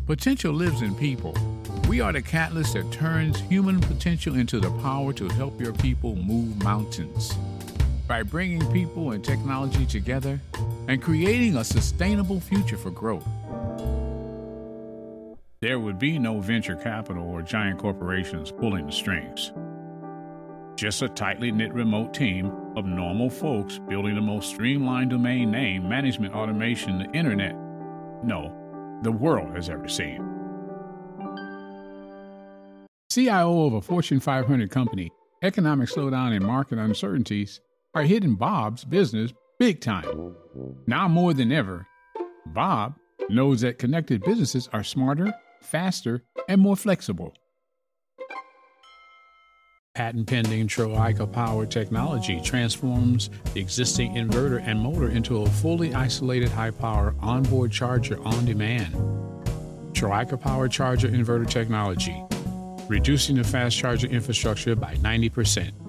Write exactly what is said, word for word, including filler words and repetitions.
Potential lives in people. We are the catalyst that turns human potential into the power to help your people move mountains. By bringing people and technology together and creating a sustainable future for growth. There would be no venture capital or giant corporations pulling the strings. Just a tightly knit remote team of normal folks building the most streamlined domain name management automation the internet, no, the world has ever seen. C I O of a Fortune five hundred company, economic slowdown and market uncertainties are hitting Bob's business big time. Now more than ever, Bob knows that connected businesses are smarter, faster, and more flexible. Patent-pending Troika-powered technology transforms the existing inverter and motor into a fully isolated high-power onboard charger on demand. Troika-powered charger inverter technology, reducing the fast charger infrastructure by ninety percent.